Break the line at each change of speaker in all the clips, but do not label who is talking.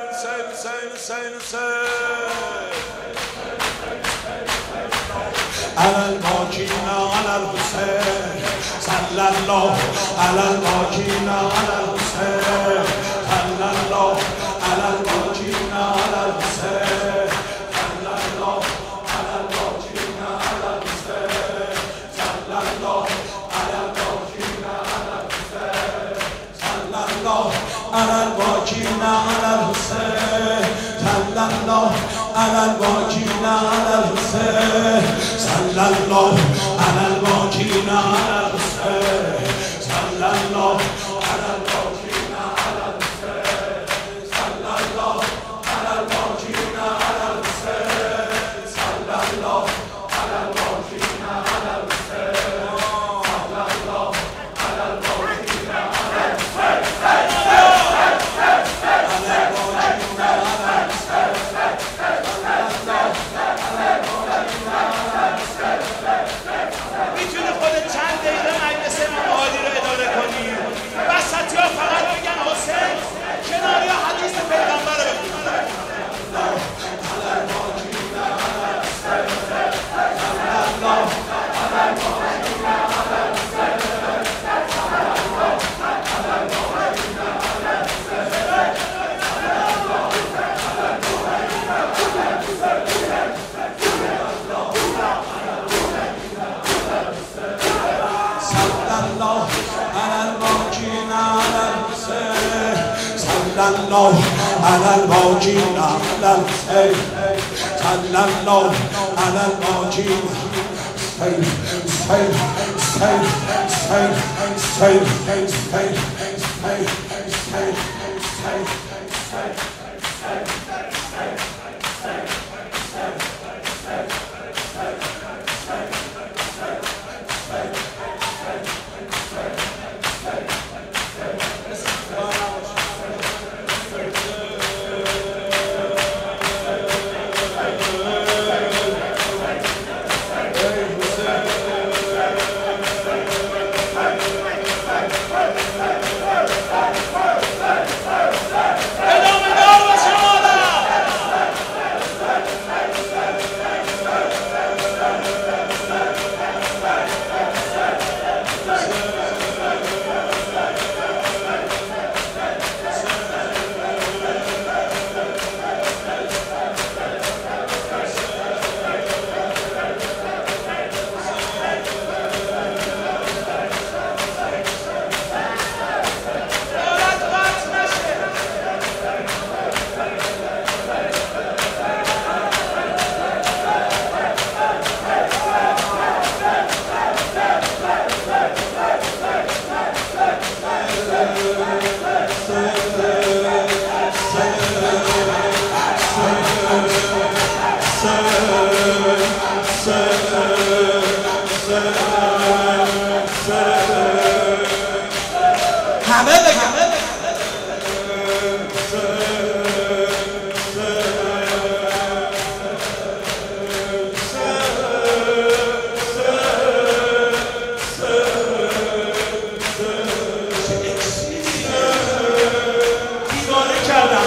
على الباقين على الحسين صلى الله على الباقين على الحسين صلى الله على الباقين على الحسين صلى الله على الباقين على الحسين صلى الله على الباقين على الحسين صلى الله على الباقين على الحسين صلى الله على الباقين على الحسين صلى الله على الباقين على الحسين صلى الله على الباقين على الحسين صلى الله على الباقين على الحسين صلى الله على الباقين على الحسين صلى الله على الباقين على
میتونی خودت چند دقیقه مجلس امام عالی رو اداره کنی وسطی ها فقط بگن حسین کناری ها حدیث پیغمبر رو بخونن
صلى الله على الباقين على الحسين صلى الله على الباقين
همه بگم دیوانه کردم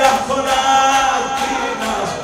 سیاه کند دین است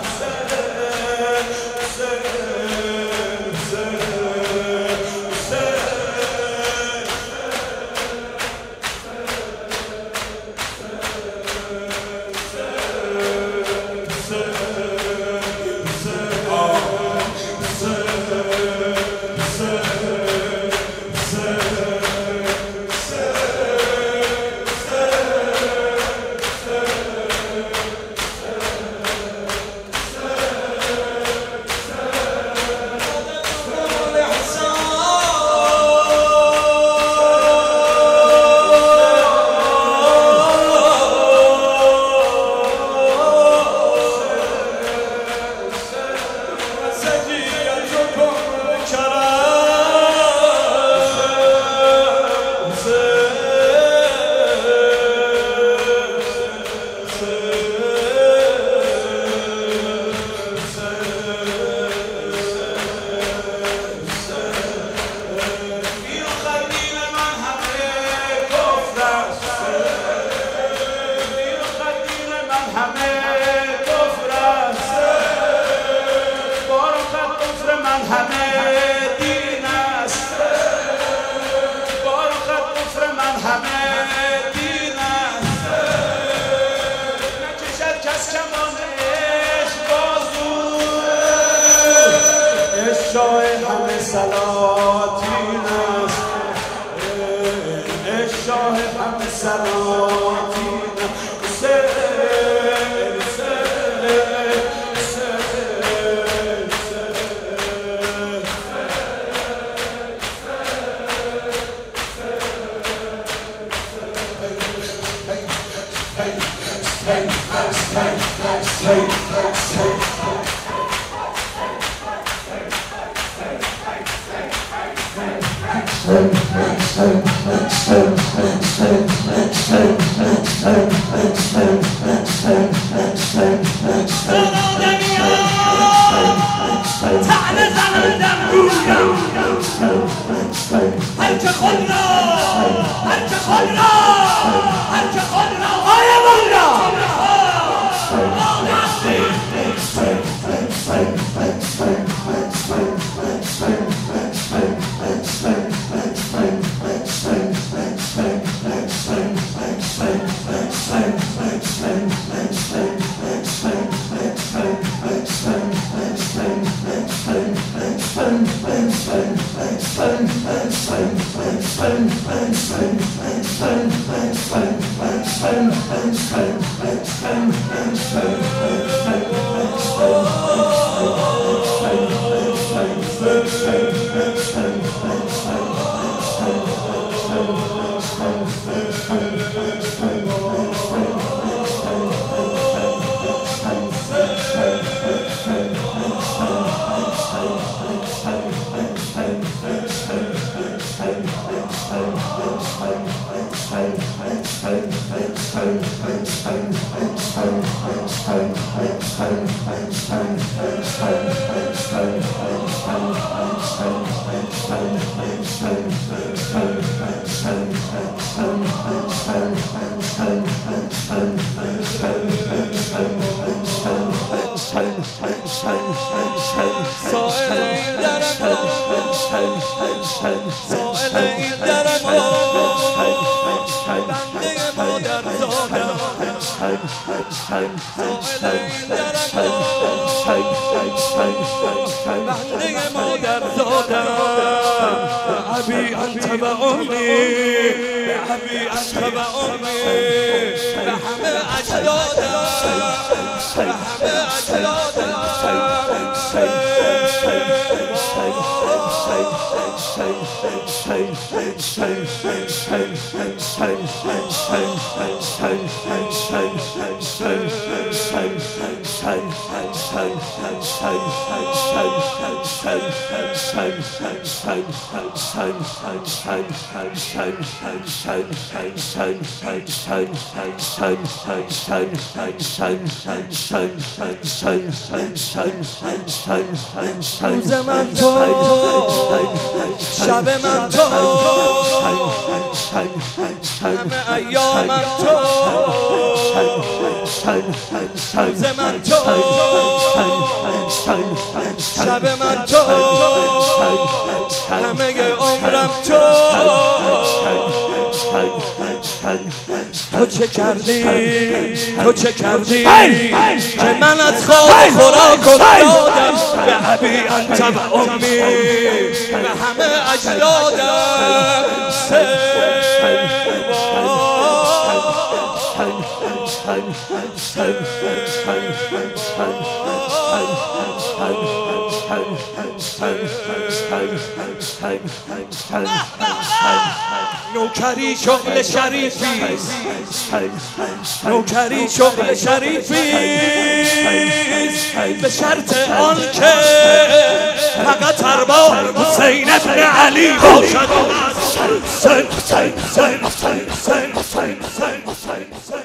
شاه همه سلاطین است شاه همه سلاطین
أبي أنت وأمي أبي أنت وأمي رحم أجدادنا رحم روز من تو شب من تو همه ایام تو روز من تو شب من تو همه عمرم تو تو چه کردی تو چه کردی که من از خواب خوراک افتادم به ابی انت و امی به همه اجدادم نوکری شغل شریفیست نوکری شغل شریفیست به شرط آن که فقط ارباب حسین ابن علی باشد